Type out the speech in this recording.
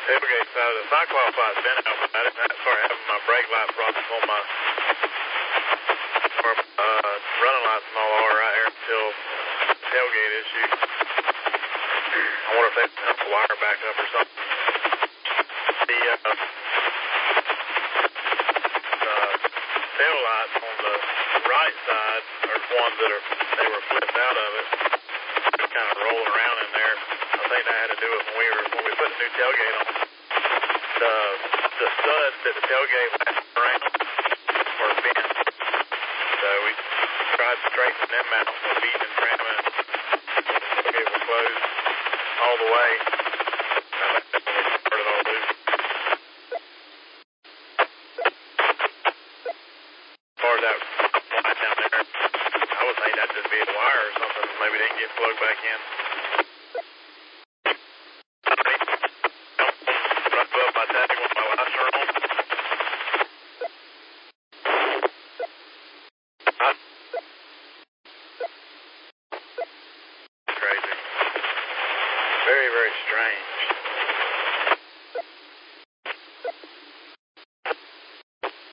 tailgate side of the Cyclops light's been out, but I didn't start having my brake light problems on my running lights and all over right here until tailgate issue. I wonder if they put the wire back up or something. The tail lights on the right side are ones that they were flipped out of it, just kind of rolling around in there. I think that had to do with when we put the new tailgate on. The studs that the tailgate lasted around were bent, so we tried to straighten them out with beating and tramming. The tailgate was closed all the way. I think that's when we started all loose. As far as that light down there, I would think that'd just be a wire or something. Maybe they didn't get plugged back in. My tag when my lights are on. Crazy. Very, very strange.